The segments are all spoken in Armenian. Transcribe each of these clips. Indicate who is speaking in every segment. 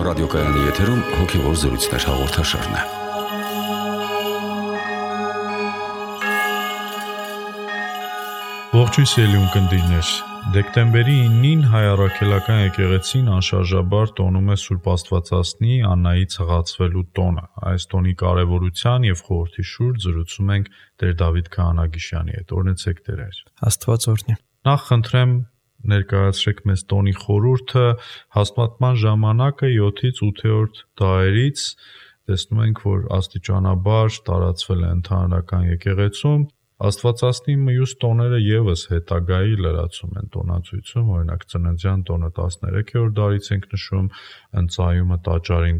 Speaker 1: ռադիոկայանի եթերում հոգևոր զրույցներ հաղորդաշարն է։
Speaker 2: Ողջույն սիրելի ունկնդիրներ, դեկտեմբերի 9-ին Հայ Առաքելական եկեղեցին անշարժաբար տոնում է Սուրբ Աստվածածնի Աննայի ցղացվելու տոնը։ Այս տոնի կարևորության եւ խորհրդի շուրջ զրուցում ենք Տեր Դավիթ Քահանագիշյանի հետ։ Օրհնեցեք Տեր։
Speaker 3: Աստված օրհնի։
Speaker 2: Նախ խնդրեմ ներկայացրեք մեզ տոնի խորհուրդը, հաստատման ժամանակը 7-ից 8-րդ դարերից տեսնում ենք, որ աստիճանաբար տարածվել է ընդհանրական եկեղեցում։ Աստվածածնի մյուս տոները եւս հետագայի լրացում են տոնացույցում, օրինակ ծննդյան տոնը 13-րդ դարից ենք նշում, ընծայումը տաճարին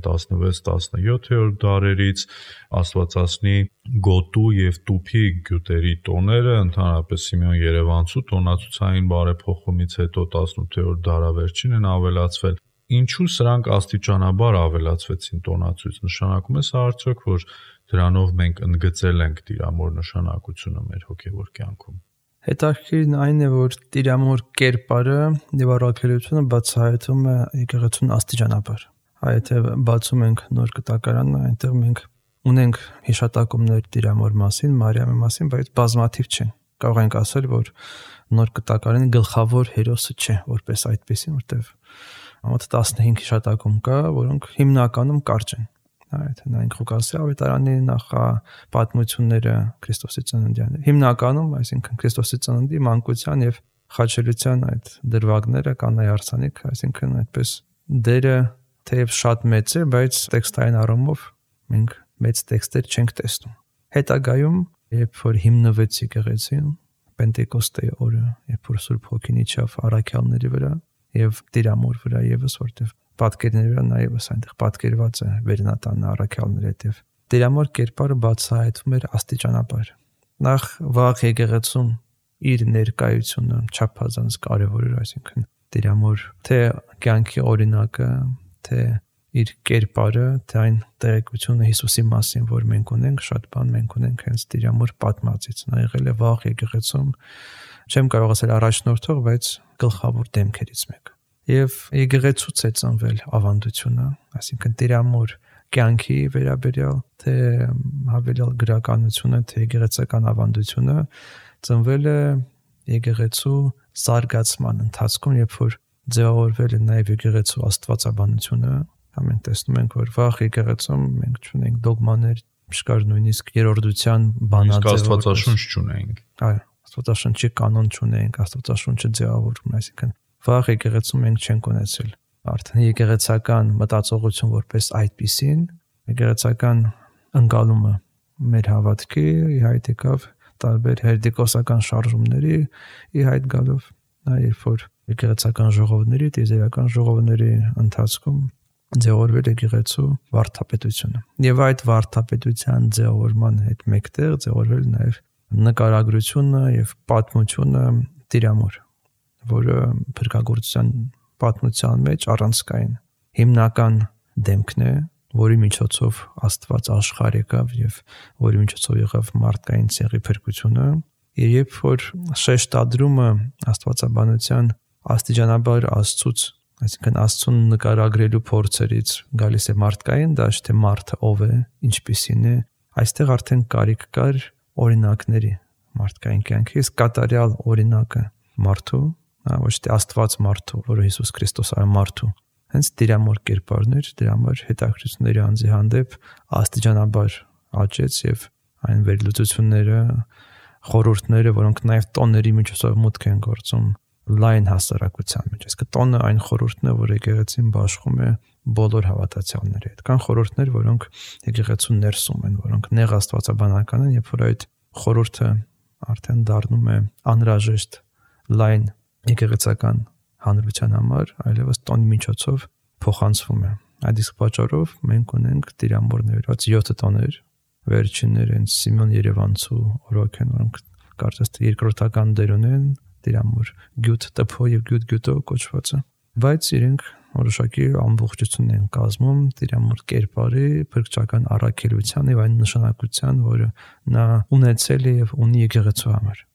Speaker 2: 16-17-րդ դարերից, Աստվածածնի գոտու եւ տուփի գյուտերի տոները ընդհանրապես Սիմեոն Երևանցու տոնացուցային բարեփոխումից հետո 18-րդ դարավերջին են ավելացվել։ Ինչու սրանք աստիճանաբար ավելացվեցին տոնացույց, նշանակում է սա արդյոք, որ դրանով մենք ընդգծել ենք Տիրամոր նշանակությունը մեր հոգևոր կյանքում։
Speaker 3: Հետաքրքիրն այն է, որ Տիրամոր կերպարը եւ առաքելությունը բացահայտվում է եկեղեցուն աստիճանաբար։ Եթե բացում ենք նոր կտակարանը, այնտեղ մենք ունենք հիշատակումներ Տիրամոր մասին, Մարիամի մասին, բայց բազմաթիվ չեն։ Կարող ենք ասել, որ նոր կտակարանի գլխավոր հերոսը չէ, որպես այդպեսին, որտեղ մոտ 15 հիշատակում կա, որոնք հիմնականում կարճ են։ Այդ նայենք Ղուկասի ավետարանի նախապատմությունները Քրիստոսի ծննդյան։ Հիմնականում, այսինքն Քրիստոսի ծննդի մանկության եւ խաչելության այդ դրվագները կանայի արձանիկ, այսինքն այդպես դերը թեև շատ մեծ է, բայց տեքստային առումով մենք մեծ տեքստեր չենք տեսնում։ Հետագայում, երբ որ հիմնվեց եկեղեցին, Պենտեկոստեի օրը, երբ որ Սուրբ Հոգին իջավ առաքյալների վրա եւ Տիրամոր վրա եւս, որտեղ պատկերների վրա նաեւ այնտեղ պատկերված է վերնատան առաքյալների հետ եւ Տիրամոր կերպարը բացահայտվում էր աստիճանաբար։ Նախ վաղ եկեղեցում իր ներկայությունը չափազանց կարևոր էր, այսինքն Տիրամոր թե կյանքի օրինակը, թե իր կերպարը, թե այն տեղեկությունը Հիսուսի մասին, որ մենք ունենք, շատ բան մենք ունենք հենց Տիրամոր պատմածից։ Նա եղել է վաղ եկեղեցում, չեմ կարող ասել առաջնորդող, բայց գլխավոր դեմքերից մեկը։ Եվ եկեղեցուց է ծնվել ավանդությունը, այսինքն Տիրամոր կյանքի վերաբերյալ, թե հավելյալ գրականությունը, թե եկեղեցական ավանդությունը ծնվել է եկեղեցու զարգացման ընթացքում, երբ որ ձևավորվել է նաև եկեղեցու աստվածաբանությունը, մենք տեսնում ենք, որ վաղ եկեղեցում մենք չունենք դոգմաներ, չկար նույնիսկ երրորդության բանաձև,
Speaker 2: աստվածաշունչ չունենք։
Speaker 3: Այո, աստվածաշունչի կանոն չունենք, աստվածաշունչը ձևավորվում, այսինքն վաղ եկեղեցում մենք չենք ունեցել արդեն եկեղեցական մտածողություն որպես այդպիսին, եկեղեցական ընկալումը մեր հավատքի ի հայտ եկավ տարբեր հերետիկոսական շարժումների ի հայտ գալով, երբ որ եկեղեցական ժողովների, տիեզերական ժողովների ընթացքում ձևավորվել եկեղեցու վարդապետությունը։ Եվ այդ վարդապետության ձևավորման հետ մեկտեղ ձևավորվել նաև նկարագրությունը եւ պատմությունը Տիրամոր, որը փրկagorցության պատմության մեջ առանցքային հիմնական դեմքն է, որի միջոցով Աստված աշխարհ եկավ եւ որի միջոցով եղավ մարդկային ցեղի փրկությունը։ Երբ որ շեշտադրումը աստվածաբանության աստիճանաբար Աստծուց, այսինքն Աստծուն նկարագրելու փորձերից գալիս է մարդկային դաշտ, թե մարդը ով է, ինչպիսին է, այստեղ արդեն կարիք կար օրինակների մարդկային կյանքի, իսկ կատարյալ օրինակը մարդու, ոչ թե Աստված մարդու, որը Հիսուս Քրիստոս այ մարդու, հենց Տիրամոր կերպարն էր, դրա համար հետաքրքրությունների անձի հանդեպ աստիճանաբար աճեց եւ այն վերլուծությունները, խորհուրդները, որոնք նաեւ տոների միջոցով մուտք են գործում լայն հասարակության մեջ։ Իսկ տոնը այն խորհուրդն է, որ եկեղեցին բաշխում է բոլոր հավատացյալների հետ։ Կան խորհուրդներ, որոնք եկեղեցու ներսում են, որոնք նեղ աստվածաբանական են, երբ որ այդ խորհուրդը արդեն դառնում է անհրաժեշտ լայն եկեղեցական հանրության համար, այլևս տոնի միջոցով փոխանցվում է։ Այդ իսկ պատճառով մենք ունենք Տիրամոր ներած 7 տոներ, վերջինները հենց Սիմեոն Երևանցու օրոք են, որոնք կարծես թե երկրորդական դեր ունեն Տիրամոր գյուտ տփո եւ գյուտո կոչվածը, բայց իրենք որոշակի ամբողջություն են կազմում Տիրամոր կերպարի փրկչական առաքելության եւ այն նշանակության, որը նա ունեցել է եւ ունի եկեղեցու համար։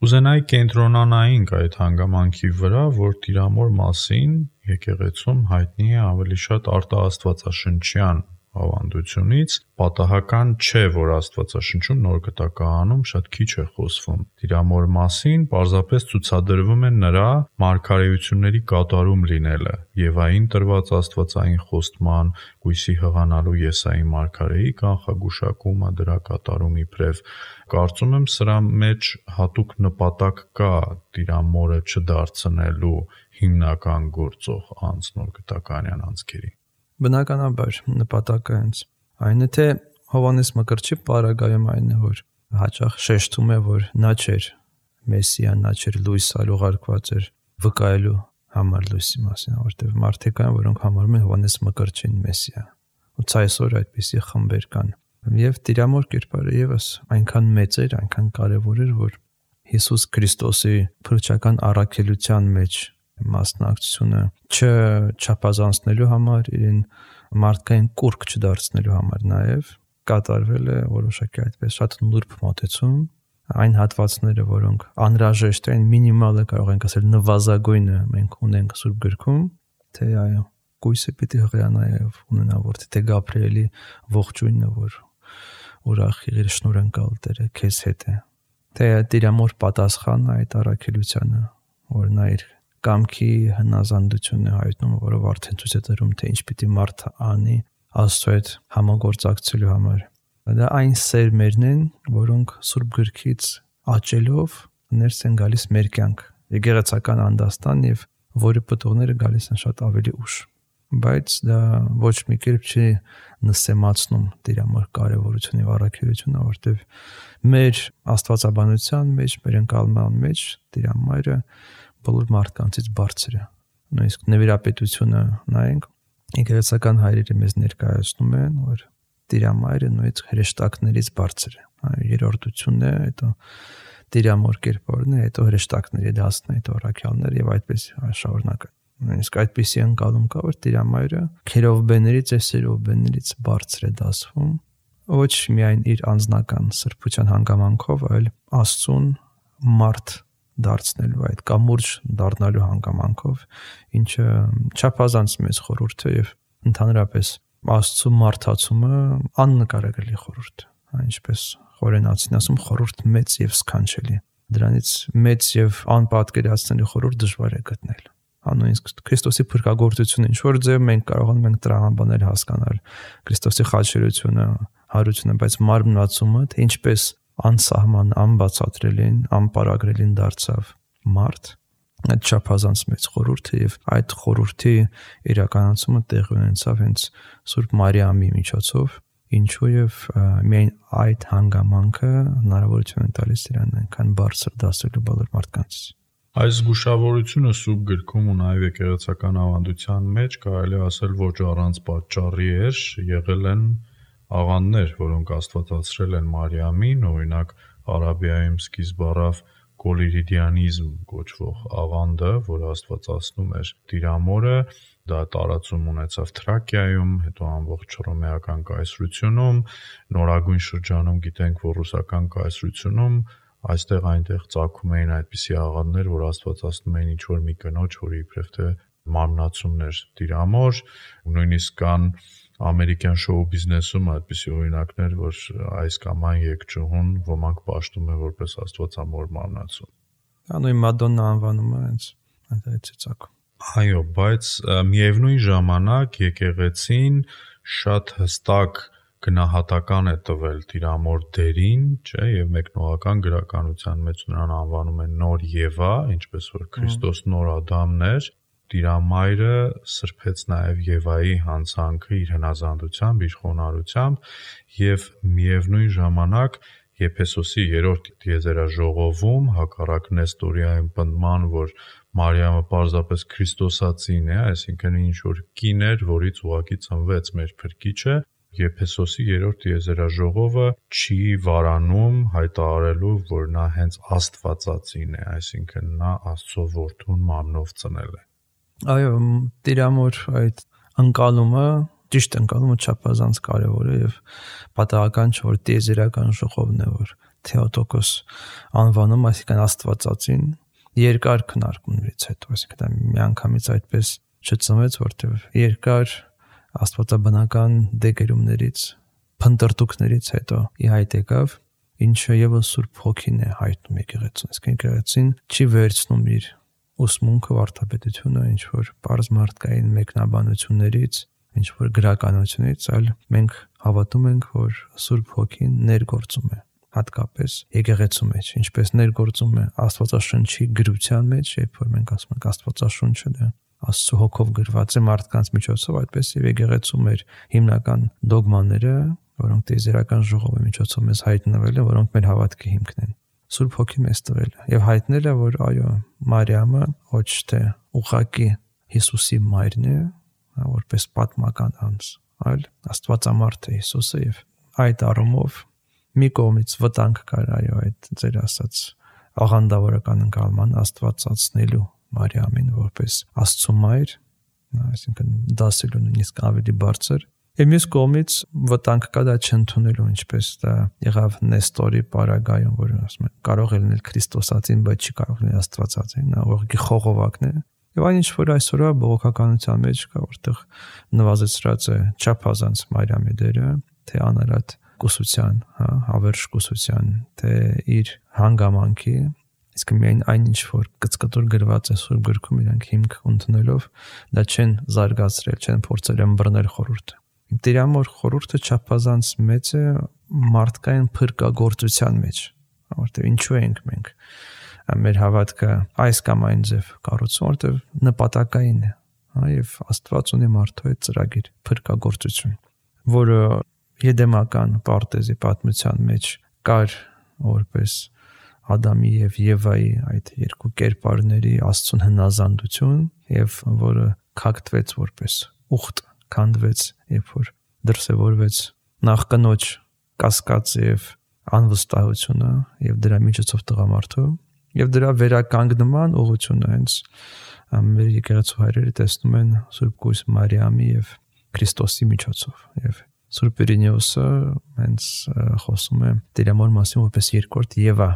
Speaker 2: Ուզենայի կենտրոնանայինք այդ հանգամանքի վրա, որ Տիրամոր մասին եկեղեցում հայտնի է ավելի շատ արտաաստվածաշնչյան ավանդությունից, պատահական չէ, որ Աստվածաշնչում նոր գտակահանում շատ քիչ է խոսվում Տիրամոր մասին, պարզապես ցուցադրվում է նրա մարգարեությունների կատարում լինելը, Եվային տրված աստվածային խոստման, Կույսի հղանալու Եսայի մարգարեի կանխագուշակումը, դրա կատարում իբրև կարծում եմ սրա մեջ հատուկ նպատակ կա Տիրամորը չդարձնելու հիմնական գործող անձ նոր գտականյան անձկերի։
Speaker 3: Բնականաբար նպատակը հենց այն է, թե Հովհաննես Մկրտչի պարագայում այն է, որ հաճախ շեշտում է, որ նա չէր Մեսիան, նա չէր լույսը, ուղարկված էր վկայելու համար լույսի մասին, որտեղ մարդիկ կան, որոնք համարում են Հովհաննես Մկրտչին Մեսիա։ Ու այսօր այդպիսի խմբեր կան։ Եվ Տիրամոր կերպարը եւս այնքան մեծ էր, այնքան կարևոր էր, որ Հիսուս Քրիստոսի փրկչական առաքելության մեջ մասնակցությունը չչափազանցնելու համար, իրեն մարդկային կուրք չդարձնելու համար նաև կատարվել է որոշակի այդպես շատ նուրբ մոտեցում, այն հատվածները, որոնք անհրաժեշտ են, մինիմալը կարող ենք ասել նվազագույնը մենք ունենք Սուրբ Գրքում, թե այո, Կույսը պիտի հղիանա եւ ունենա որդի, թե Գաբրիելի ողջույնը, որ ուրախ եղիր շնորհանկալ Տերը քեզ հետ է, թե Տիրամոր պատասխանն այդ առաքելությանը, որ նա իր կամքի հնազանդությունը հայտնում, որով արդեն ցույց է տալու, թե ինչ պիտի մարդը անի Աստծո հետ համագործակցելու համար։ Դա այն սերմերն են, որոնք Սուրբ Գրքից աճելով ներս են գալիս մեր կյանք, եկեղեցական անդաստան եւ որի պտուղները գալիս են շատ ավելի ուշ։ Բայց դա ոչ մի կերպ չի նսեմացնում Տիրամոր կարևորությունը եւ առաքելությունը, որտեւ մեր աստվածաբանության մեջ, մեր ընկալման մեջ Տիրամայրը բոլոր մարդկանցից բարձր է։ Նույնիսկ նվիրապետությունը նայենք, եկեղեցական հայրերը մեզ ներկայացնում են, որ Տիրամայրը նույնիսկ հրեշտակներից բարձր է։ Երրորդությունն է, հետո Տիրամոր կերպարն է, հետո հրեշտակների դասն է, հետո առաքյալներ եւ այդպես շարունակը։ Նույնիսկ այդպիսի ընկալում կա, որ Տիրամայրը քերովբեներից եւ սերովբեներից բարձր է դասվում, ոչ միայն իր անձնական սրբության հանգամանքով, այլ Աստծուն մարդ դարձնելու այդ կամուրջ դառնալու հանգամանքով, ինչը չափազանց մեծ խորհուրդ է եւ ընդհանրապես Աստծո մարդացումը աննկարագրելի խորհուրդ, ինչպես Խորենացին ասում, խորհուրդ մեծ եւ սքանչելի։ Դրանից մեծ եւ անպատկերացնելի խորհուրդ դժվար է գտնել։ Նույնիսկ Քրիստոսի փրկagorցությունը ինչ որ ձև մենք կարողանում ենք տրամաբանել, հասկանալ Քրիստոսի խաչելությունը, հարությունը, բայց մարմնացումը, թե ինչպես անսահման, անբացատրելին, անպարագրելին դարձավ մարդ, այդ չափազանց մեծ խորհուրդ է եւ այդ խորհրդի իրականացումը տեղի ունեցավ հենց Սուրբ Մարիամի միջոցով, ինչու եւ միայն այդ հանգամանքը հնարավորություն է տալիս իրան այնքան բարձր դասելու բոլոր մարդկանց։
Speaker 2: Այս զգուշավորությունը Սուրբ Գրքում ու նաև եկեղեցական ավանդության մեջ կարելի ասել ոչ առանց պատճառի էր, եղել են աղանդներ, որոնք աստվածացրել են Մարիամին, օրինակ Արաբիայում սկիզբ առավ կոլիրիդիանիզմ կոչվող աղանդը, որը աստվածացնում էր Տիրամորը, դա տարածում ունեցավ Թրակիայում, հետո ամբողջ հռոմեական կայսրությունում, նորագույն շրջանում գիտենք, որ ռուսական կայսրությունում այստեղ այնտեղ ծագում էին այդպիսի աղանդներ, որ աստվածացնում էին ինչ-որ մի կնոջ, որի իբրև թե մարմնացումներ Տիրամոր, նույնիսկ կան ամերիկյան շոու բիզնեսում այդպիսի օրինակներ, որ այս կամ այն եկճուհուն ոմանք պաշտում են որպես աստվածամոր մարմնացում։
Speaker 3: Նույն Մադոննա անվանումը հենց այնտեղից է ծագում։
Speaker 2: Այո, բայց միևնույն ժամանակ եկեղեցին շատ հստակ գնահատական է տվել Տիրամոր դերին, չէ, եւ մեկնողական գրականության մեջ նրան անվանում են նոր Եվա, ինչպես որ Քրիստոս նոր Ադամն էր, Տիրամայրը սրբեց նաեւ Եվայի հանցանքը իր հնազանդությամբ, իր խոնարհությամբ եւ միևնույն ժամանակ Եփեսոսի 3-րդ տիեզերաժողովում հակառակ Նեստորիային պնդման, որ Մարիամը պարզապես Քրիստոսացին է, այսինքն ինչ որ կին էր, որից ուղակի ծնվեց մեր Փրկիչը, Եփեսոսի 3-րդ տիեզերաժողովը չի վարանում հայտարարելու, որ նա հենց Աստվածածին է, այսինքն նա Աստծո որդուն մարմնով ծնել է։
Speaker 3: Այո, Տիրամոր այդ ընկալումը, ճիշտ ընկալումը չափազանց կարևոր է եւ պատահական չէ, որ տիեզերական ժողովն է, որ Թեոտոկոս անվանում, այսինքն Աստվածածին, երկար քննարկումներից հետո, այսինքն դա միանգամից այդպես չծնվեց, որտեղ երկար աստվածաբանական դեգերումներից, փնտրտուքներից հետո ի հայտ եկավ, ինչը եւս Սուրբ Հոգին է հայտնում եկեղեցուն։ Իսկ եկեղեցին չի վերցնում իր ուսմունքը, վարդապետությունը ինչ որ բարձ մարդկային մեկնաբանություններից, ինչ որ գրականությունից, այլ մենք հավատում ենք, որ Սուրբ Հոգին ներգործում է հատկապես եկեղեցու մեջ, ինչպես ներգործում է Աստվածաշնչի գրության մեջ, երբ որ մենք ասում ենք Աստվածաշունչը դա Աստծո հոգով գրված է մարդկանց միջոցով, այդպես եւ եկեղեցու մեր հիմնական դոգմաները, որոնք տեզերական ժողովի միջոցով մեզ հայտնվել են, որոնք մեր հավատքի հիմքն են։ Սուրբ Հոգին մեզ տվել է եւ հայտնել է, որ այո, Մարիամը ոչ թե ուղղակի Հիսուսի մայրն է, որպես պատմական անձ, այլ Աստվածամարդ է Հիսուսը եւ այդ առումով մի կողմից վտանգ կար այո այդ ձեր ասած աղանդավորական ընկալման Աստվածացնելու Մարիամին որպես Աստծո մայր, այսինքն դասելու նույնիսկ ավելի բարձր։ Եվ մյուս կողմից վտանգ կա դա չընդունելու, ինչպես դա եղավ Նեստորի պարագայում, որ ասում են կարող է լինել Քրիստոսածին, բայց չի կարող լինել Աստվածածին, նա ուղղակի խողովակն է։ Եվ այն ինչ որ այսօրվա բողոքականության մեջ կա, որտեղ նվազեցրած է չափազանց Մարիամի դերը, թե անարատ կուսության, հավերժ կուսության, թե իր հանգամանքի, իսկ միայն այն ինչ որ կծկտուր գրված է Սուրբ գրքում իրանք հիմք ընդունելով, դա չեն զարգացրել, չեն փորձել ըմբռնել խորհուրդը։ Տերամոր խորհուրդը չափազանց մեծ է մարդկային փրկagorցության մեջ, որտեղ ինչու ենք մենք մեր հավատքը այս կամ այն ձև կառուցում, որտեղ նպատակային է, եւ Աստված ունի մարդու հետ ծրագիր փրկagorցություն, որը Եդեմական պարտեզի պատմության մեջ կար որպես Ադամի եւ Եվայի այդ երկու կերպարների Աստծուն հնազանդություն եւ որը քակտվեց որպես ուխտ քանդվեց, երբ որ դրսևորվեց նախ կնոջ կասկածը եւ անվստահությունը եւ դրա միջոցով տղամարդու եւ դրա վերականգնման ուղղությունը հենց մեր եկեղեցու հայրերը տեսնում են Սուրբ Կույս Մարիամի եւ Քրիստոսի միջոցով եւ Սուրբ Իրինեոսը հենց խոսում է Տերամոր մասին որպես երկրորդ Եվա,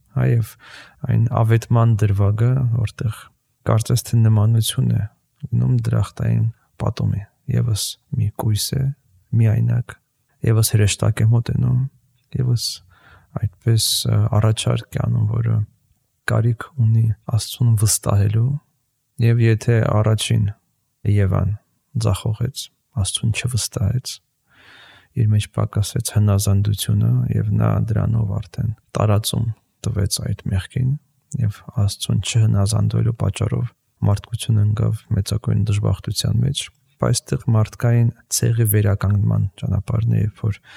Speaker 3: եւ այն ավետման դրվագը, որտեղ կարծես թե նմանություն է գնում դրախտային պատումի, եւս մի կույս է, միայնակ, եւս հրեշտակ է մոտենում, եւս այդպես առաջարկ է անում, որը կարիք ունի Աստծուն վստահելու, եւ եթե առաջին Եվան ձախողեց, Աստծուն չվստահեց, իր մեջ պակասեց հնազանդությունը եւ նա դրանով արդեն տարածում տվեց այդ մեղքին եւ Աստծուն չհնազանդվելու պատճառով մարդկությունը ընկավ մեծակույն դժբախտության մեջ, բայց այդտեղ մարդկային ցեղի վերականգնման ճանապարհն է, երբ որ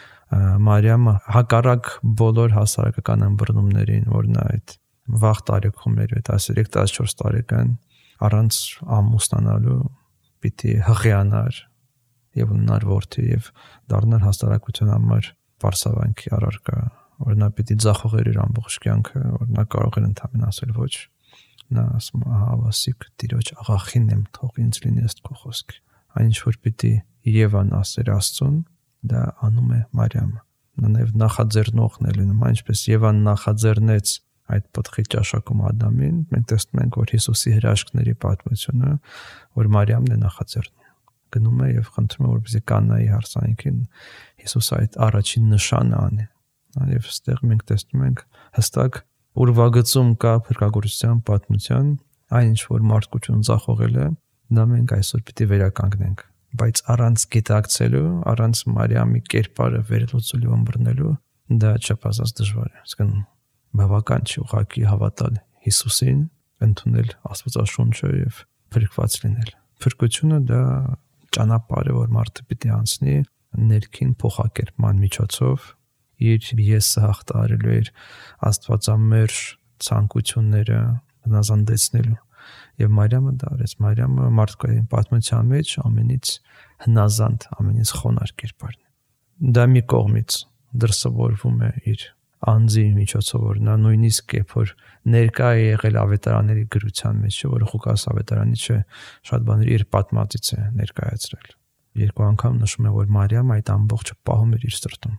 Speaker 3: Մարիամը հակառակ բոլոր հասարակական ըմբռնումներին, որ նա այդ վաղ տարիքում էր, 13-14 տարեկան առանց ամուսնանալու պիտի հղիանար եւ ունենար որդի եւ դառնար հասարակության համար բարձավանքի առարկա, որ նա պիտի ձախողեր իր ամբողջ կյանքը, որ նա կարող էր ընդհանրապես ասել ոչ, նա ասում է հավասիկ տիրոջ աղախին եմ, թող ինձ լինի ըստ քո խոսքի, այն ինչ որ պիտի Եվան ասեր Աստծուն, դա անում է Մարիամը, նա նաեւ նախաձեռնողն է լինում, այնպես Եվան նախաձեռնեց այդ պտղի ճաշակում Ադամին, մենք տեսնում ենք, որ Հիսուսի հրաշքների պատմությունը, որ Մարիամն է նախաձեռնում, գնում է եւ խնդրում է, որպեսզի Կանայի հարսանիքին Հիսուս այդ առաջին նշանը անի, եւ այստեղ մենք տեսնում ենք հստակ ուրվագծում կա փրկagorցության պատմության, այն ինչ որ մարդկություն ձախողել է, դա մենք այսօր պիտի վերականգնենք, բայց առանց գիտակցելու, առանց Մարիամի կերպարը վերլուծելու, ըմբռնելու, դա չափազանց դժվար է, այսինքն բավական չի ուղղակի հավատալ Հիսուսին, ընդունել Աստվածաշունչը եւ փրկված լինել։ Փրկությունը դա ճանապարհ է, որ մարդը պիտի անցնի ներքին փոխակերպման միջոցով, իր եսը հաղթահարելու, իր աստվածամերժ ցանկությունները հնազանդեցնելու։ Եվ Մարիամը դա արեց։ Մարիամը մարդկային պատմության մեջ ամենից հնազանդ, ամենից խոնարհ կերպարն է։ Դա մի կողմից դրսևորվում է իր անձի միջոցով, որ նա նույնիսկ երբ որ ներկա է եղել ավետարանների գրության մեջ, որը Ղուկաս ավետարանի չէ, շատ բաներ իր պատմածից է ներկայացրել։ Երկու անգամ նշում է, որ Մարիամը այդ ամբողջը պահում էր իր սրտում,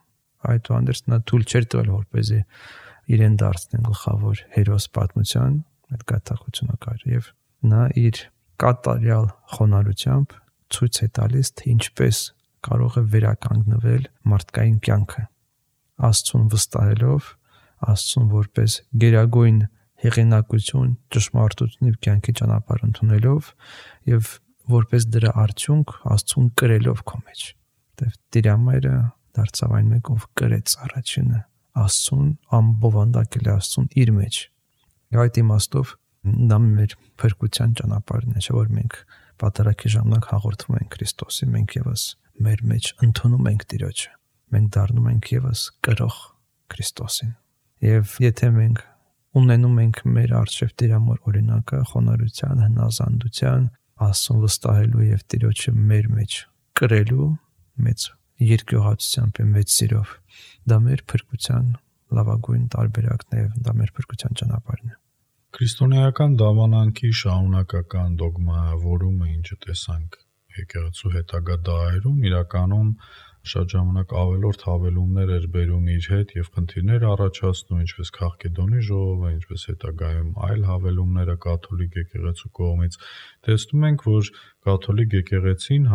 Speaker 3: այդուհանդերձ նա թույլ չէր տվել որպեսզի իրեն դարձնեն գլխավոր հերոս պատմության այդ գաթախությունը կար եւ նա իր կատարյալ խոնարհությամբ ցույց է տալիս թե ինչպես կարող է վերականգնվել մարդկային կյանքը Աստծուն վստահելով Աստծուն որպես գերագույն հեղինակություն ճշմարտություն եւ կյանքի ճանապարհ ընդունելով եւ որպես դրա արդյունք Աստծուն կրելով քո մեջ որտեւ Տիրամայրը դարձավ այն մեկ ով կրեց առաջինը Աստծուն ամբովանդակել Աստծուն իր մեջ եւ այդ իմաստով դա մեր փրկության ճանապարհն է չէ որ մենք պատարագի ժամանակ հաղորդվում ենք Քրիստոսի մենք եւս մեր մեջ ընդունում ենք Տիրոջը մենք դառնում ենք եւս կրող Քրիստոսին եւ եթե մենք ունենում ենք մեր արժեվ Տիրամոր օրինակը խոնարհության հնազանդության Աստծուն վստահելու եւ Տիրոջը մեր մեջ կրելու մեծ երկյուղացությամբ եւ մեծ սիրով դա մեր փրկության լավագույն տարբերակն է եւ դա մեր փրկության ճանապարհն է
Speaker 2: Քրիստոնեական դավանանքի շարունակական դոգմայավորումը ինչը տեսանք եկեղեցու հետագա դարերում իրականում շատ ժամանակ ավելորդ հավելումներ էր բերում իր հետ եւ խնդիրներ առաջացնում ինչպես Քաղկեդոնի ժողովը, ինչպես հետագայում այլ հավելումները կաթոլիկ եկեղեցու կողմից տեսնում ենք, որ կաթոլիկ եկեղեցին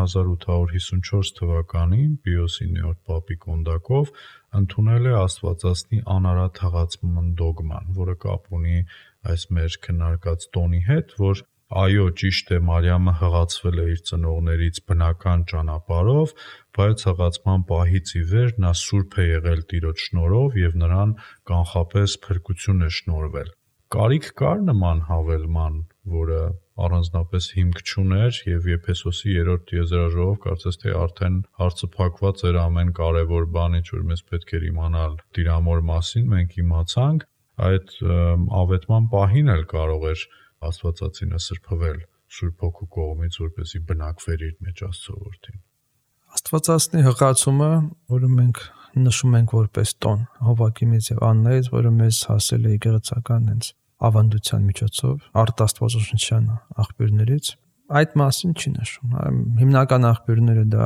Speaker 2: 1854 թվականին Պիոսի 9-րդ պապի կոնդակով ընդունել է Աստվածածնի անարատ հղացման դոգման, որը կապ ունի այս մեր քննարկած տոնի հետ, որ այո, ճիշտ է, Մարիամը հղացվել է իր ծնողներից բնական ճանապարհով, բայց հղացման պահից ի վեր նա սուրբ է եղել Տիրոջ շնորհով եւ նրան կանխապես փրկություն է շնորհվել։ Կարիք կար նման հավելման, որը առանձնապես հիմք չուներ եւ Եփեսոսի 3-րդ եզրաժողով կարծես թե արդեն հարցը փակված էր ամեն կարևոր բան, ինչ որ մեզ պետք էր իմանալ Տիրամոր մասին, մենք իմացանք, այդ ավետման պահին էլ կարող էր Աստվածածինը սրբվել Սուրբ Հոգու կողմից, որպեսզի բնակվեր իր մեջ Աստծո որդին։
Speaker 3: Աստվածածնի հղացումը, որը մենք նշում ենք որպես տոն, Հովակիմից եւ Աննայից, որը մեզ հասել է եկեղեցական հենց ավանդության միջոցով, արտաստվածաշնչյան աղբյուրներից, այդ մասին չի նշում։ Հիմնական աղբյուրները դա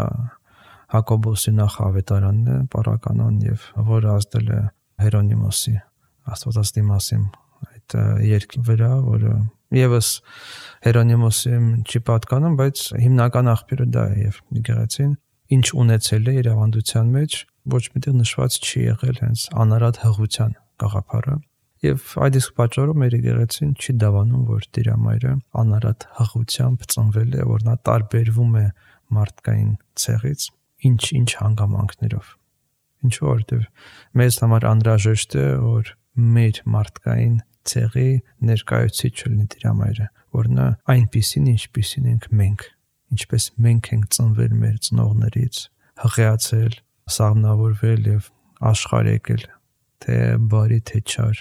Speaker 3: Հակոբոսի նախավետարանն է, Պարականոն եւ որը ազդել է Հերոնիմոսի Աստվածածնի մասին այդ երկի վրա, որը Եվս Հերոնիմոսին չի պատկանում, բայց հիմնական աղբյուրը դա է եւ եկեղեցին ինչ ունեցել է իր ավանդության մեջ, ոչ միտեղ նշված չի եղել հենց անարատ հղության գաղափարը եւ այդ իսկ պատճառով մեր եկեղեցին չի դավանում, որ Տիրամայրը անարատ հղությամբ ծնվել է, որ նա տարբերվում է մարդկային ցեղից, ինչ հանգամանքներով։ Ինչու որտեվ մեզ համար անհրաժեշտ է, որ մեր մարդկային ցեղի ներկայացի չլինի Տիրամայրը, որ նա այնպիսին ինչպիսին ենք մենք, ինչպես մենք ենք ծնվել մեր ծնողներից, հղիացել, սաղմնավորվել եւ աշխարհ եկել, թե բարի թե չար,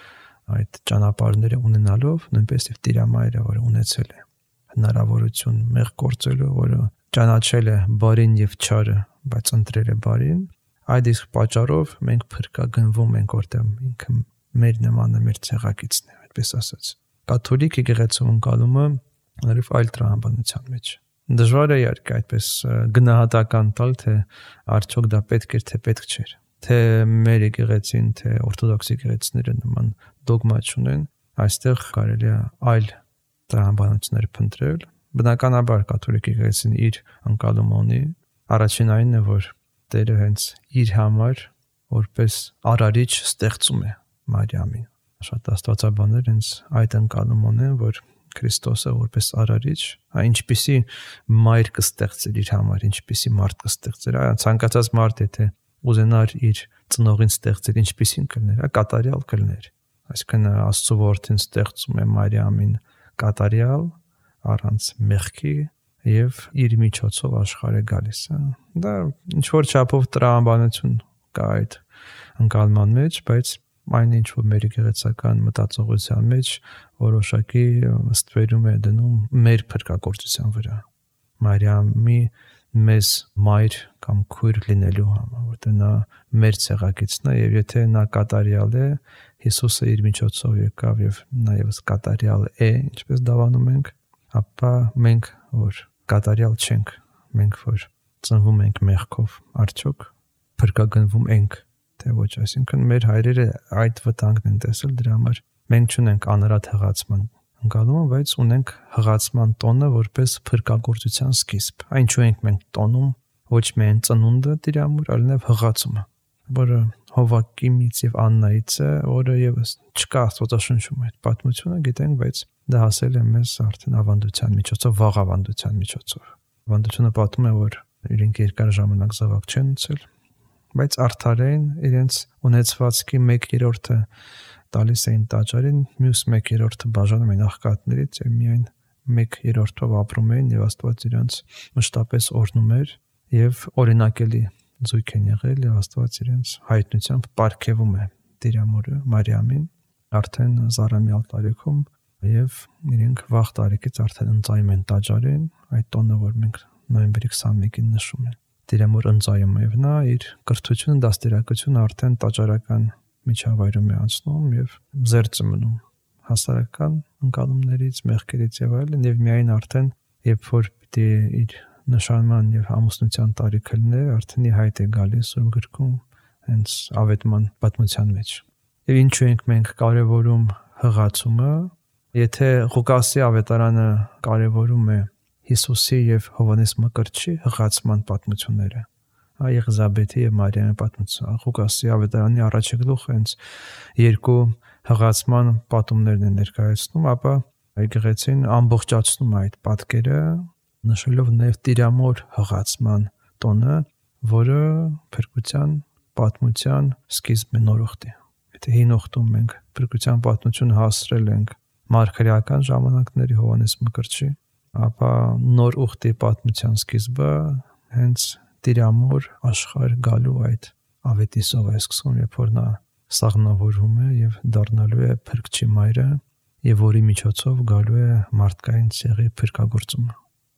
Speaker 3: այդ ճանապարհները ունենալով, նույնպես եւ Տիրամայրը, որը ունեցել է հնարավորություն մեղ գործելու, որը ճանաչել է բարին եւ չարը, բայց ընտրել է բարին, այդ իսկ պատճառով մենք փրկագնվում ենք, որտեղ ինքը մեր նմանը մեր ցեղակիցն է, այդպես ասած։ Կաթոլիկ եկեղեցու ընկալումը նաև այլ տրամաբանության մեջ։ Դժվար է իհարկե այդպես գնահատական տալ, թե արդյոք դա պետք էր, թե պետք չէր։ Թե մեր եկեղեցին, թե օրթոդոքս եկեղեցիները նման դոգմա չունեն, այստեղ կարելի է այլ տրամաբանություններ փնտրել։ Բնականաբար կաթոլիկ եկեղեցին իր ընկալումը ունի։ Առաջին այնն է, որ Տերը հենց իր համար որպես արարիչ ստեղծում է Մարիամին։ Շատ աստվածաբաններ հենց այդ ընկալում ունեն, որ Քրիստոսը որպես արարիչ, ինչպիսի մայր կստեղծեր իր համար, ինչպիսի մարդ կստեղծեր, ցանկացած մարդ եթե ուզենար իր ծնողին ստեղծել, ինչպիսին կլներ, կատարյալ կլներ։ Այսինքն Աստծո որդին ստեղծում է Մարիամին կատարյալ, առանց մեղքի եւ իր միջոցով աշխարհ է գալիս։ Դա ինչ որ չափով տրամաբանություն կա այդ ընկալման մեջ, բայց այն ինչ որ մեր եկեղեցական մտածողության մեջ որոշակի ստվերում է դնում մեր փրկagorցության վրա։ Մարիամի մեզ մայր կամ քույր լինելու համար, որտեղ նա մեր ցեղակիցն է եւ եթե նա կատարյալ է, Հիսուսը իր միջոցով եկավ եւ նա եւս կատարյալ է, ինչպես դավանում ենք, ապա մենք որ կատարյալ չենք, մենք որ ծնվում ենք մեղքով, արդյոք փրկագնվում ենք թե ոչ, այսինքն մեր հայրերը այդ վտանգն են տեսել, դրա համար մենք չունենք անարատ հղացման ընկալումը, բայց ունենք հղացման տոնը որպես փրկagorցության սկիզբ։ Այնչու ենք մենք տոնում ոչ միայն ծնունդը դիրամուր, այլև հղացումը, որը Հովակիմից եւ Աննայից է, որը եւս չկա Աստվածաշնչում այդ պատմությունը, գիտենք, բայց դա հասել է մեզ արդեն ավանդության միջոցով, վաղ ավանդության միջոցով։ Ավանդությունը պատմում է, որ իրենք երկար ժամանակ զավակ չեն ունեցել, բայց արդարեն իրենց ունեցվածքի 1/3-ը տալիս էին տաճարին, մյուս 1/3-ը բաժանում էին աղքատներից եւ միայն 1/3-ով ապրում էին եւ Աստված իրենց մշտապես օրհնում էր եւ օրինակելի զույգ են եղել եւ Աստված իրենց հայտնությամբ պարգևում է Տիրամորը Մարիամին արդեն զարամյալ տարիքում եւ իրենք վաղ տարիքից արդեն ընծայում են տաճարին, այդ տոնը, որ մենք նոյեմբերի 21-ին նշում ենք։ Տիրամոր ընծայում է եւ նա իր կրթությունը, դաստիարակությունը արդեն տաճարական միջավայրում է անցնում եւ զերծ մնում հասարակական ընկալումներից, մեղքերից եւ այլն, եւ միայն արդեն երբ որ պիտի իր նշանման եւ ամուսնության տարիքը լինի, արդեն ի հայտ է գալիս ում գրքում հենց ավետման պատմության մեջ։ Եվ ինչու ենք մենք կարևորում հղացումը, եթե Ղուկասի ավետարանը կարևորում է Հիսուսի եւ Հովանես Մկրտչի հղացման պատմությունները, Եղիզաբեթի եւ Մարիամի պատմությունը, Ղուկասի ավետարանի առաջի գլուխը հենց երկու հղացման պատումներն են ներկայացնում, ապա եկեղեցին ամբողջացնում այդ պատկերը, նշելով նաև Տիրամոր հղացման տոնը, որը փրկության պատմության սկիզբն է նոր ուխտի։ Եթե հին ուխտում մենք փրկության պատմությունը հասցրել ենք մարգարեական ժամանակների Հովանես Մկրտչի, ապա նոր ուխտի պատմության սկիզբը հենց Տիրամոր աշխարհ գալու այդ ավետիսով է սկսվում, երբ որ նա սաղնավորվում է եւ դառնալու է փրկչի մայրը եւ որի միջոցով գալու է մարդկային ցեղի փրկagorցումը։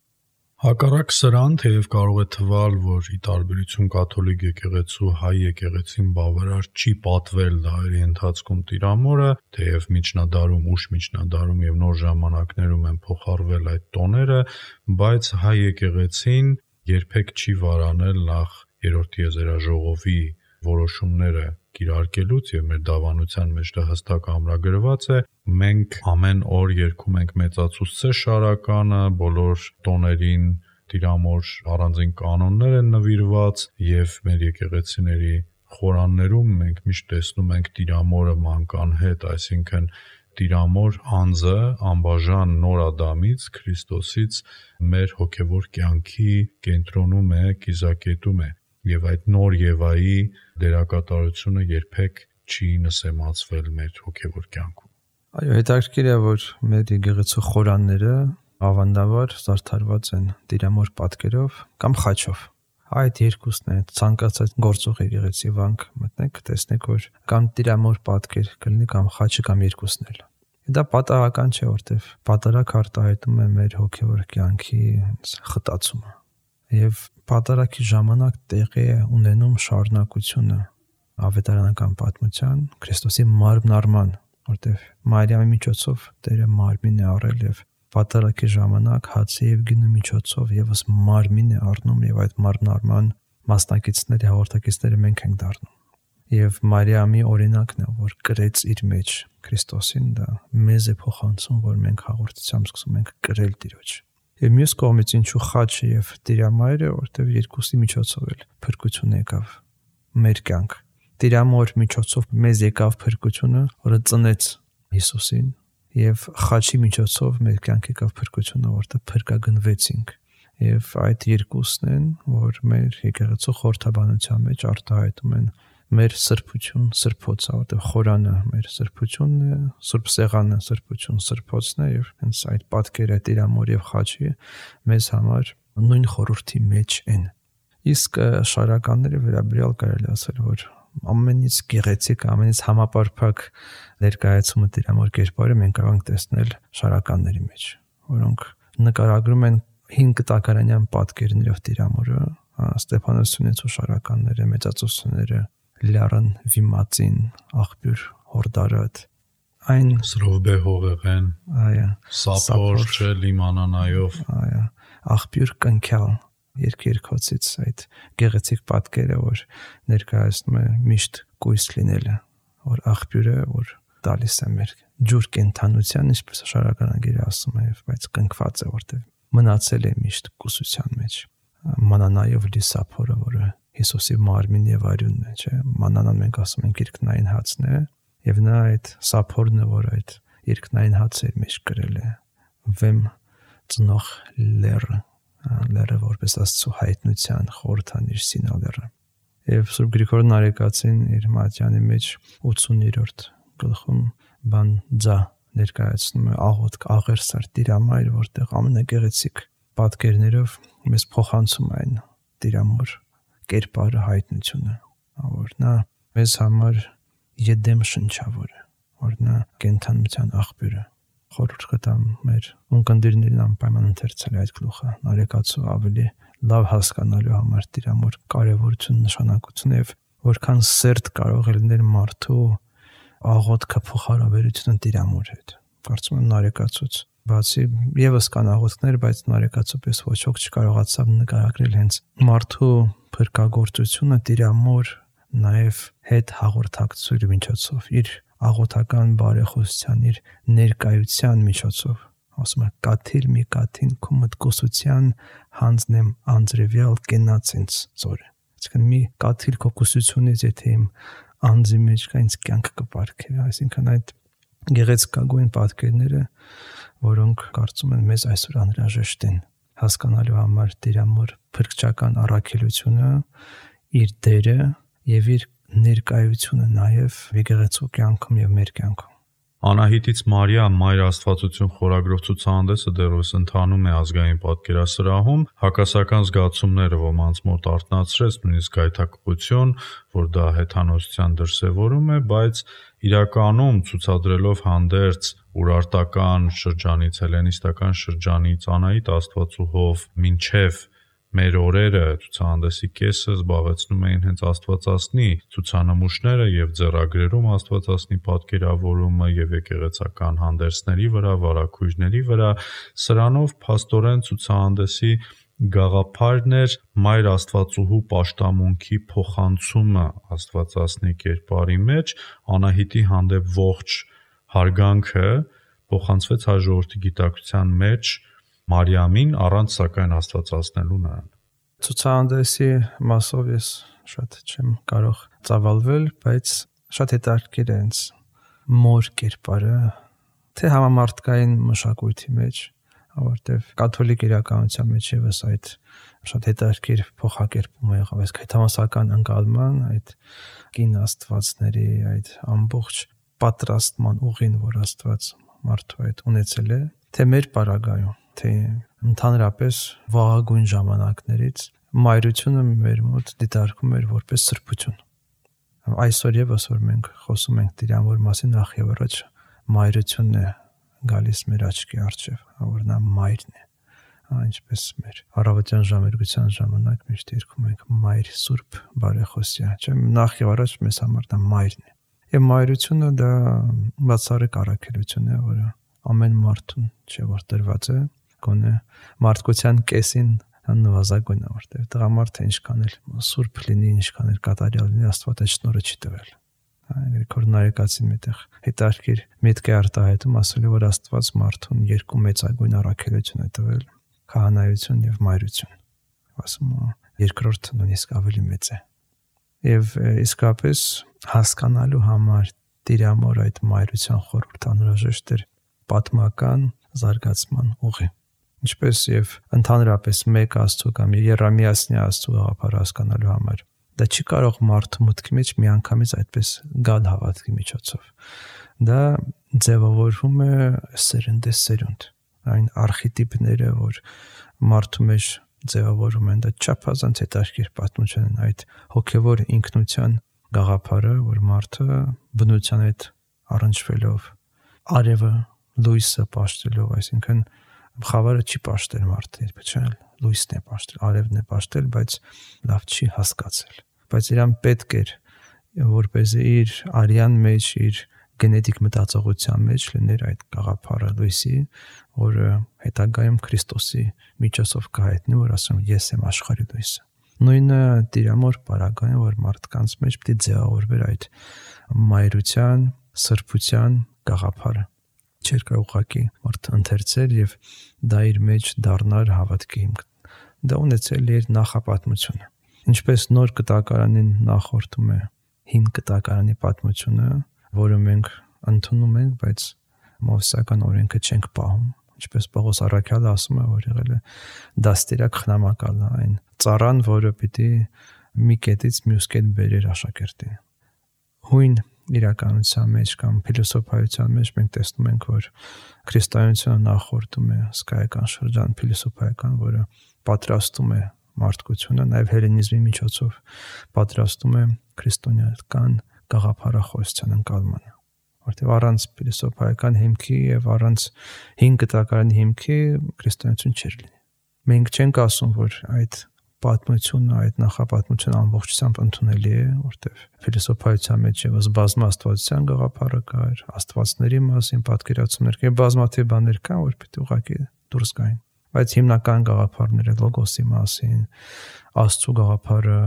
Speaker 2: Հակառակ սրան, թեև կարող է թվալ, որ ի տարբերություն կաթոլիկ եկեղեցու հայ եկեղեցին բավարար չի պատվել դարերի ընթացքում Տիրամորը, թեև միջնադարում, ուշ միջնադարում եւ նոր ժամանակներում են փոխառվել այդ տոները, բայց հայ եկեղեցին երբեք չի վարանել նախ երրորդ եզերաժողովի որոշումները կիրարկելուց եւ մեր դավանության մեջ դա հստակ ամրագրված է, մենք ամեն օր երգում ենք մեծացուցցե շարականը, բոլոր տոներին Տիրամոր առանձին կանոններ են նվիրված եւ մեր եկեղեցիների խորաններում մենք միշտ տեսնում ենք Տիրամորը մանկան հետ, այսինքն Տիրամոր անձը անբաժան նոր Ադամից, Քրիստոսից մեր հոգեվոր կյանքի կենտրոնում է, կիզակետում է եւ այդ նոր Եվայի դերակատարությունը երբեք չի նսեմացվել մեր հոգեվոր կյանքում։
Speaker 3: Այո, հետաքրքիր է, որ մեր եկեղեցու խորանները ավանդաբար զարդարված են Տիրամոր պատկերով կամ խաչով։ Այդ երկուսն է ցանկացած գործող եկեղեցի վանք մտնեք, տեսնեք, որ կամ Տիրամոր պատկեր կլինի կամ խաչը կամ երկուսն էլ։ Դա պատահական չէ, որտեվ պատարագ արտահայտում է մեր հոգեվոր կյանքի խտացումը։ Եվ պատարագի ժամանակ տեղի է ունենում շարունակությունը ավետարանական պատմության, Քրիստոսի մարմնարման, որտեվ Մարիամի միջոցով Տերը մարմին է առել եւ պատարագի ժամանակ հացի եւ գինու միջոցով եւս մարմին է առնում եւ այդ մարմնարման մասնակիցների, հաղորդակիցները մենք ենք դառնում։ Եվ Մարիամի օրինակն է, որ կրեց իր մեջ Քրիստոսին, դա մեզ է փոխանցում, որ մենք հաղորդությամբ սկսում ենք կրել Տիրոջ։ Եվ մյուս կողմից ինչու խաչը եւ Տիրամայրը, որտեվ երկուսի միջոցով էլ փրկություն եկավ մեր կյանք։ Տիրամոր միջոցով մեզ եկավ փրկությունը, որը ծնեց Հիսուսին, եւ խաչի միջոցով մեր կյանք եկավ փրկությունը, որտեղ փրկագնվեցինք։ Եվ այդ երկուսն են, որ մեր եկեղեցու խորհրդաբանության մեջ արտահայտում են մեր սրբություն, սրբոցը, որտեղ խորանը մեր սրբությունն է, Սուրբ Սեղանը սրբություն, սրբոցն է եւ հենց այդ պատկերը Տիրամոր եւ խաչի մեզ համար նույն խորհրդի մեջ են։ Իսկ շարականների վերաբերյալ կարելի ասել, որ ամենից գեղեցիկ, ամենից համապարփակ ներկայացումը Տիրամոր կերպարը մենք կարող ենք տեսնել շարականների մեջ, որոնք նկարագրում են 5 կտակարանյան պատկերներով Տիրամորը, Ստեփանոսյունից ու շարականները, մեծացուցները, Լարն Վիմացին, աղբյուր հորդարատ, այն
Speaker 2: Սրոբե հողեղեն,
Speaker 3: այո,
Speaker 2: Սափոր չէ լիմանանայով,
Speaker 3: այո, աղբյուր կնքյալ երկերքոցից այդ գեղեցիկ պատկերը, որ ներկայացնում է միշտ կույս լինելը, որ աղբյուրը, որ տալիս է մեր ջուր կենթանության, ինչպես շարականագիրը ասում է, բայց կնքված է, որտեղ մնացել է միշտ կուսության մեջ։ Մանանայով լիսափորը, որը Հիսուսի մարմինն եւ արյունն է, չէ՞։ Մանանան մենք ասում ենք երկնային հացն է, եւ նա այդ սափորն է, որ այդ երկնային հացը իր մեջ կրել է։ Վեմ ծնող լերը որպես Աստծո հայտնության խորհրդանիշ սինալերը։ Եվ Սուրբ Գրիգոր Նարեկացին իր Մատյանի մեջ 80-րդ գլխում բան ձա ներկայացնում է աղոթք աղերսար Տիրամայր, որտեղ ամենագեղեցիկ պատկերներով մեզ փոխանցում այն Տիրամոր կերպարը հայտնությունը, որ նա մեզ համար եդեմ շնչավոր է, որ նա կենթանության աղբյուրը։ Խորհուրդ կտամ մեր ունկնդիրներին անպայման ընթերցել այդ գլուխը, Նարեկացու ավելի լավ հասկանալու համար Տիրամոր կարևորություն, նշանակությունը եւ որքան սերտ կարող է լինել մարդու աղոթքը փոխհարաբերությունը Տիրամոր հետ։ Կարծում եմ Նարեկացուց բացի եւս կան աղոթքներ, բայց Նարեկացու պես ոչ ոք չկարողացավ նկարագրել հենց մարդու փրկagorցությունը Տիրամոր նաև հետ հաղորդակցության միջոցով, իր աղոթական բարեխոսության, իր ներկայության միջոցով, ասում է կաթիլ մի կաթին քո մտքոսության հանձնեմ անձրևյալ կենաց ինձ ծորը։ Այսինքն մի կաթիլ քո կուսությունից եթե իմ անձի մեջ կա ինձ կյանք կպարգևի, այսինքն այդ գեղեցկագույն պատկերները, որոնք կարծում են մեզ այսօր անհրաժեշտ են հասկանալու համար Տիրամոր փրկչական առաքելությունը, իր դերը եւ իր ներկայությունը նաեւ եկեղեցու կյանքում եւ մեր կյանքում։
Speaker 2: Անահիտից Մարիա Մայր Աստվածություն խորագրով ցուցահանդեսը դեռևս ընթանում է ազգային պատկերասրահում, հակասական զգացումները ոմանց մոտ արթնացրեց, նույնիսկ գայթակղություն, որ դա հեթանոսության դրսևորում է, բայց իրականում ցուցադրելով հանդերձ ուրարտական շրջանից, հելենիստական շրջանից Անահիտ Աստվածուհով մինչև մեր օրերը ցուցահանդեսի կեսը զբաղեցնում էին հենց Աստվածածնի ցուցանմուշները եւ ձեռագրերում Աստվածածնի պատկերավորումը եւ եկեղեցական հանդերձների վրա, վարակույրների վրա, սրանով փաստորեն ցուցահանդեսի գաղափարն էր Մայր Աստվածուհու պաշտամունքի փոխանցումը Աստվածածնի կերպարի մեջ, Անահիտի հանդեպ ողջ հարգանքը փոխանցվեց հաջորդի գիտակցության մեջ Մարիամին առանց սակայն Աստվածածնելու նրան։
Speaker 3: Ցուցահանդեսի մասով ես շատ չեմ կարող ծավալվել, բայց շատ հետաքրքիր է հենց մոր կերպարը, թե համամարտկային մշակույթի մեջ, որտեղ կաթոլիկ իրականության մեջ եւս այդ շատ հետաքրքիր փոխակերպում է եղավ, այս քայթամասական ընկալման, այդ կին աստվածների այդ ամբողջ պատրաստման ուղին, որ Աստված մարդու այդ ունեցել է, թե մեր պարագայում, թե ընդհանրապես վաղագույն ժամանակներից մայրությունը մեր մոտ դիտարկվում էր որպես սրբություն։ Այսօր եւս որ մենք խոսում ենք Տիրամոր մասին, նախ եւ առաջ մայրությունն է գալիս մեր աչքի առջև, որ նա մայրն է, ինչպես մեր առավոտյան ժամերգության ժամանակ միշտ երգում ենք Մայր Սուրբ Բարեխոսիա, չէ՞, նախ եւ առաջ մեզ համար դա մայրն է։ Եվ մայրությունը դա բացառիկ առաքելություն է, որը ամեն մարդուն չէ որ տրված է, գոնե մարդկության կեսին նվազագույնը, որտեղ տղամարդը ինչքան էլ սուրբ լինի, ինչքան էլ կատարյալ լինի, Աստված այդ շնորհը չի տվել։ Գրիգոր Նարեկացին միտեղ հետաքրքիր միտք է արտահայտում, ասելով որ Աստված մարդուն երկու մեծագույն առաքելություն է տվել՝ քահանայություն եւ մայրություն։ Ասում է երկրորդը նույնիսկ ավելի մեծ է։ Եվ իսկապես հասկանալու համար Տիրամոր այդ մայրության խորհուրդ անհրաժեշտ էր պատմական զարգացման ուղի։ Ինչպես եւ ընդհանրապես մեկ Աստծո կամ երամիասնի Աստծո գաղափարը հասկանալու համար դա չի կարող մարդու մտքի մեջ միանգամից այդպես գալ հավատքի միջոցով։ Դա ձևավորվում է սերնդեսերունդ։ Այն արխետիպները, որ մարդու մեջ ձևավորում են, դա չափազանց հետաքրքիր պատմություն են, այդ հոգևոր ինքնության գաղափարը, որ մարդը բնության հետ առնչվելով, արևը լույսը պաշտելով, այսինքն խավարը չի պաշտել մարդը, չէ՞, լույսն է պաշտել, արևն է պաշտել, բայց լավ չի հասկացել։ Բայց իրան պետք էր, որպեսզի իր արյան մեջ, իր գենետիկ մտածողության մեջ լիներ այդ գաղափարը լույսի, որը հետագայում Քրիստոսի միջոցով կհայտնի, որ ասում ես եմ աշխարհի լույսը։ Նույնը տիրամոր պարագան է, որ մարդկանց մեջ պետք է ձևավորվեր այդ մայրության, սրբության գաղափարը։ Չէր կարող ուղղակի մարդը ընթերցել եւ դա իր մեջ դառնար հավատքի հիմք։ Դա ունեցել էր նախապատմությունը։ Ինչպես նոր կտակարանին նախորդում է հին կտակարանի պատմությունը, որը մենք ընդունում ենք, բայց մովսեսական օրենքը չենք պահում։ Ինչպես Պողոս առաքյալը ասում է, որ եղել է դաստիարակ խնամակալը, այն ծառան, որը պիտի մի կետից մյուս կետ բերեր աշակերտին։ Հույն իրականության մեջ կամ փիլիսոփայության մեջ մենք տեսնում ենք, որ քրիստոնեությունը նախորդում է սկայական շրջան փիլիսոփայական, որը պատրաստում է մարդկությունը, նաև հելենիզմի միջոցով պատրաստում է քրիստոնեական գաղափարախոսության ընկալմանը, որտեղ առանց փիլիսոփայական հիմքի եւ առանց հին կտակարանի հիմքի քրիստոնեություն չէր լինի։ Մենք չենք ասում, որ այդ պատմությունը, այդ նախապատմությունը ամբողջությամբ ընդունելի է, որտեղ փիլիսոփայության մեջ եւս բազմաստվածության գաղափարը կար, աստվածների մասին պատկերացումներ կան, բազմաթիվ բաներ կան, որ պիտի ուղղակի դուրս գային։ Բայց հիմնական գաղափարները լոգոսի մասին, Աստծո գաղափարը,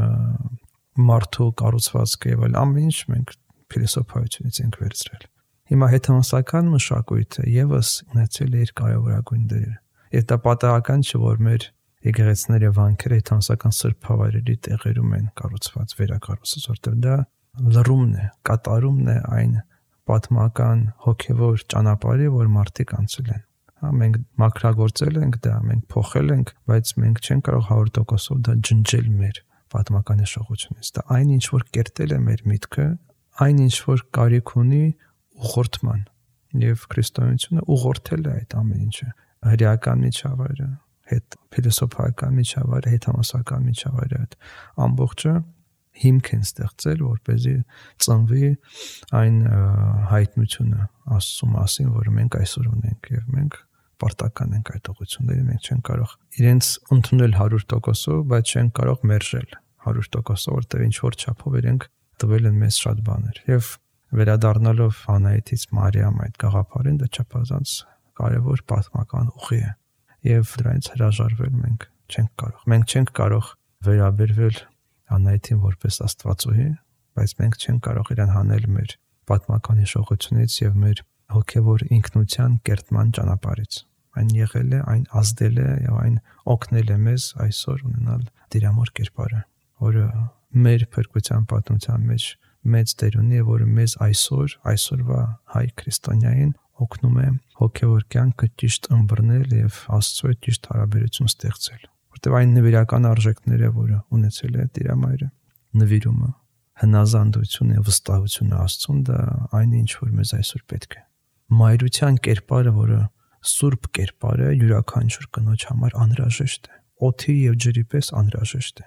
Speaker 3: մարդու կառուցվածքը եւ այլ ամեն ինչ մենք փիլիսոփայությունից ենք վերցրել։ Հիմա հեթանոսական մշակույթը եւս ունեցել է իր կարևորագույն դերը։ Եվ դա պատահական չէ, որ մեր եկեղեցիները վանքերը հեթանոսական սրբավայրերի տեղերում են կառուցված, վերակառուցված, որտեղ դա լռումն է, կատարումն է այն պատմական հոգևոր ճանապարհի, որ մարդիկ անցել են։ Մենք մաքրագործել ենք դա, մենք փոխել ենք, բայց մենք չենք կարող 100%-ով դա ջնջել մեր պատմական հիշողությունից։ Դա այն ինչ որ կերտել է մեր միտքը, այն ինչ որ կարիք ունի ուղղորդման, եւ քրիստոնեությունը ուղղորդել է այդ ամեն ինչը, հրեական միջավայրը, հետ փիլիսոփայական միջավայրը, հեթանոսական միջավայրը, այդ ամբողջը հիմք են ստեղծել, որպեսզի ծնվի այն հայտնությունը Աստծո մասին, որը մենք այսօր ունենք, եւ մենք պարտական ենք այդ ուղղությունները, մենք չենք կարող իրենց ընդունել 100%-ով, բայց չենք կարող մերժել 100%-ով, որտեղ ինչ որ չափով իրենք տվել են մեզ շատ բաներ։ Եվ վերադառնալով Անահիտից Մարիամ այդ գաղափարին, դա չափազանց կարևոր պատմական ուղի է, եւ դրանից հրաժարվել մենք չենք կարող։ Մենք չենք կարող վերաբերվել Անահիտին որպես Աստվածուհի, բայց մենք չենք կարող իրան հանել մեր պատմական հիշողությունից եւ մեր հոգեվոր ինքնության կերտման ճանապարհից։ Այն եղել է, այն ազդել է եւ այն օգնել է մեզ այսօր ունենալ դիրամոր կերպարը, որը մեր փրկության պատմության մեջ մեծ դեր ունի, որը մեզ այսօրվա հայ քրիստոնյային օգնում է հոգեվոր կյանքը ճիշտ ըմբռնել եւ Աստծո հետ ճիշտ հարաբերություն ստեղծել, որտեղ այն նվիրական արժեքները, որը ունեցել է Տիրամայրը, նվիրումը, հնազանդությունը, վստահությունը Աստծուն, դա այն ինչ որ մեզ այսօր պետք է։ Մայրության կերպարը, որը սուրբ կերպարը յուրաքանչյուր կնոջ համար անհրաժեշտ է, օդի եւ ջրի պես անհրաժեշտ է։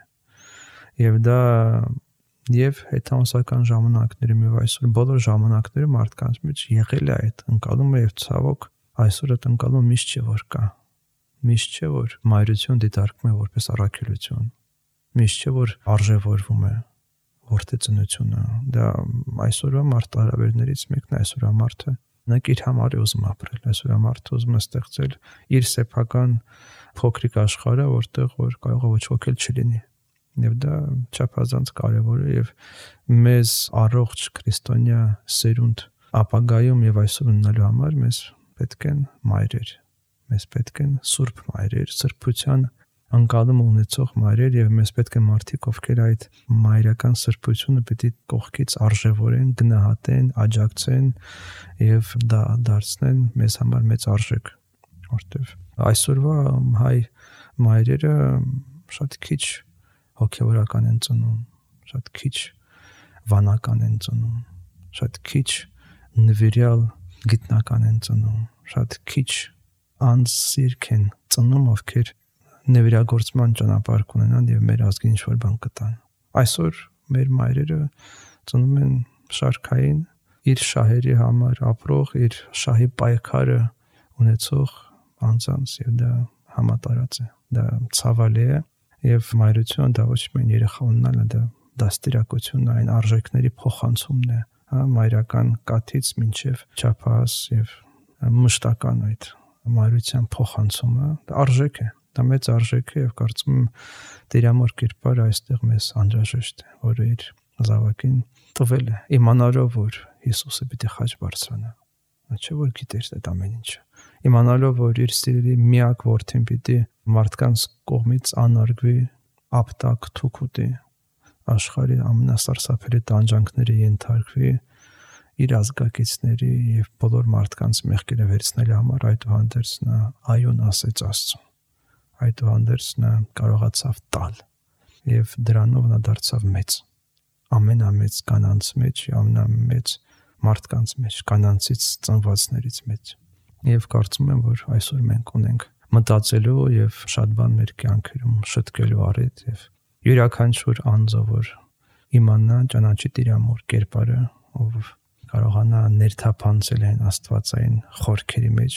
Speaker 3: Եվ դա եւ հեթանոսական ժամանակներում եւ այսօր բոլոր ժամանակներում մարդկանց մեջ եղել է այդ ընկալումը եւ ցավոք այսօր այդ ընկալումը միշտ չէ որ կա։ Միշտ չէ որ մայրություն դիտարկվում է որպես առաքելություն։ Միշտ չէ որ արժևորվում է որդեծնությունը։ Դա այսօրվա մարտահրավերներից մեկն է, այսօրվա մարդը նույնիսկ իր համար է ուզում ապրել, այսօրվա մարդը ուզում է ստեղծել իր սեփական փոքրիկ աշխարհը, որտեղ որ կարող է ոչ ոք էլ չլինի։ Եվ դա չափազանց կարևոր է եւ մեզ առողջ քրիստոնյա սերունդ ապագայում եւ այսօր ունենալու համար մեզ պետք են մայրեր, մեզ պետք են սուրբ մայրեր, սրբության անկալում ունեցող մայրեր եւ մեզ պետք է մարդիկ, ովքեր այդ մայրական սրբությունը պիտի կողքից արժևորեն, գնահատեն, աջակցեն եւ դա դարձնեն մեզ համար մեծ արժեք, որտեվ այսօրվա հայ մայրերը շատ քիչ հոգեվորական են ծնում, շատ քիչ վանական են ծնում, շատ քիչ նվիրյալ գիտնական են ծնում, շատ քիչ անսիրք են ծնում, ովքեր նվիրագործման ճանապարհ կունենան եւ մեր ազգին ինչ-որ բան կտան։ Այսօր մեր մայրերը ծնում են շարքային իր շահերի համար ապրող, իր շահի պայքարը ունեցող անձանց եւ դա համատարած է, դա ցավալի է եւ մայրությունը դա ոչ միայն երեխա ունենալը, դա դաստիարակությունն այն արժեքների փոխանցումն է, մայրական կաթից մինչեւ չափահաս եւ մշտական այդ մայրության փոխանցումը, դա արժեք է։ Դա մեծ արժեք է եւ կարծում եմ Տիրամոր կերպարը այստեղ մեզ անհրաժեշտ է, որը իր զավակին տվել է, իմանալով, որ Հիսուսը պիտի խաչ բարձրանա։ Նա չէ որ գիտեր այդ ամեն ինչը։ Իմանալով, որ իր սիրելի միակ որդին պիտի մարդկանց կողմից անարգվի, ապտակ թուքուտի, աշխարհի ամենասարսափելի տանջանքների ենթարկվի, իր ազգակիցների եւ բոլոր մարդկանց մեղքերը վերցնելու համար այդուհանդերձ նա այուն ասեց Աստծուն։ Այդուհանդերձ նա կարողացավ տալ եւ դրանով նա դարձավ մեծ, ամենամեծ կանանց մեջ, ամենամեծ մարդկանց մեջ, կանանցից ծնվածներից մեջ։ Եվ կարծում եմ, որ այսօր մենք ունենք մտածելու եւ շատ բան մեր կյանքերում շտկելու առիթ եւ յուրաքանչյուր անձը, որ իմանա ճանաչի Տիրամոր կերպարը, ով կարողանա ներթափանցել այն աստվածային խորքերի մեջ,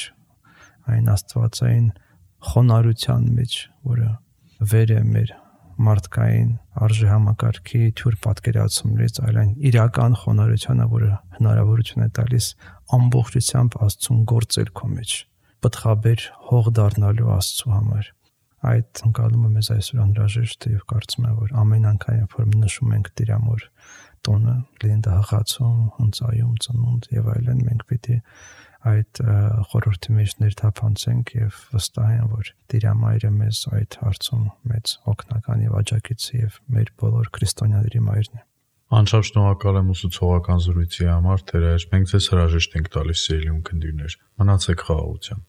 Speaker 3: այն աստվածային խոնարհության մեջ, որը վեր է մեր մարդկային արժե համակարգի թյուր պատկերացումներից, այլ այն իրական խոնարհությանը, որը հնարավորություն է տալիս ամբողջությամբ Աստծուն գործել քո մեջ, պտղաբեր հող դառնալու Աստծու համար։ Այդ ընկալումը մեզ այսօր անհրաժեշտ է եւ կարծում եմ, որ ամեն անգամ, երբ որ նշում ենք Տիրամոր տոնը, լինի դա հղացում, հնձայում, ծնունդ եւ այլն, մենք պիտի այդ խորհրդի մեջ ներթափանցենք եւ վստահ եմ, որ Տիրամայրը մեզ այդ հարցում մեծ օգնական եւ աջակից է եւ մեր բոլոր քրիստոնյաների մայրն է։
Speaker 2: Անշափ շնորհակալ եմ ուսուցողական զրույցի համար, Տեր, մենք ձեզ հրաժեշտ ենք տալիս սիրելի ունկնդիրներ։ Մնացեք խաղաղությամբ։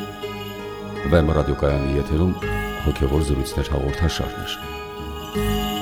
Speaker 1: Վեմ ռադիոկայանի եթերում հոգևոր զրույցներ հաղորդաշարներ։